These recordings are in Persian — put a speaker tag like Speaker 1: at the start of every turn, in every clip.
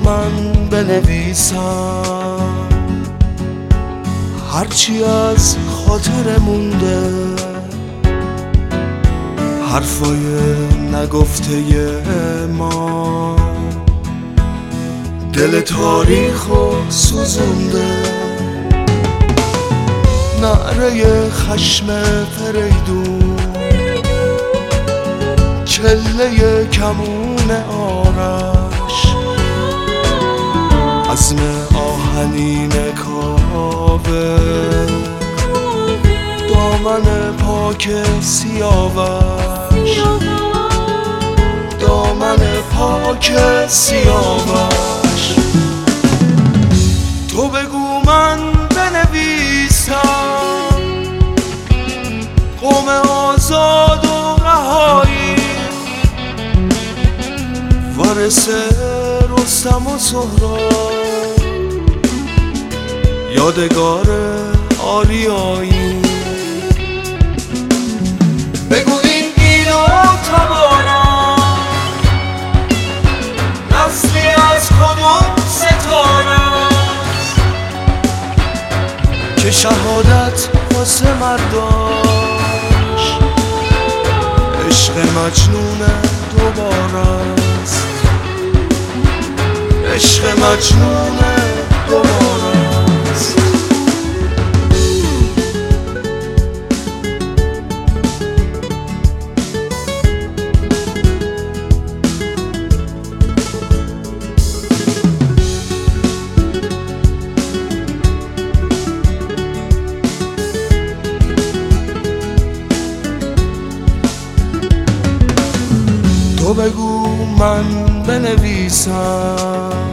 Speaker 1: من بنویسم هرچی از خاطر مونده، حرفای نگفته ما دل تاریخو سوزونده. نعره خشم فریدون، چله کمون آرش، عزم آهنین کاوه، دامن پاک سیاوش، دامن پاک سیاوش. تو بگو من بنویسم قوم آزاد و رهایی، وارث رستم و سهراب، یادگار آریایی. بگو این گیلا تبارم نسلی از کدوم ستاره است که شهادت واسه مرداش عشق مجنون دوباره است، عشق مجنون دوباره است. تو بگو من بنویسم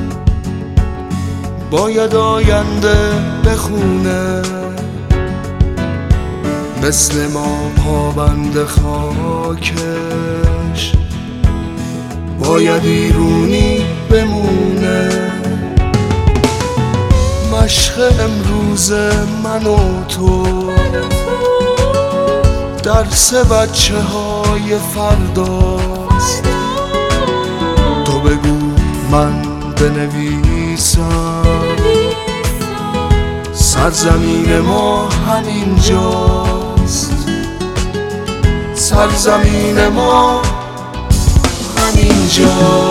Speaker 1: باید آینده بخونه، مثل ما پابند خاکش باید ایرونی بمونه. مشق امروز من و تو درس بچه های فرداست. تو بگو من بنویسم سرزمین ما همینجاست، سرزمین ما همینجاست.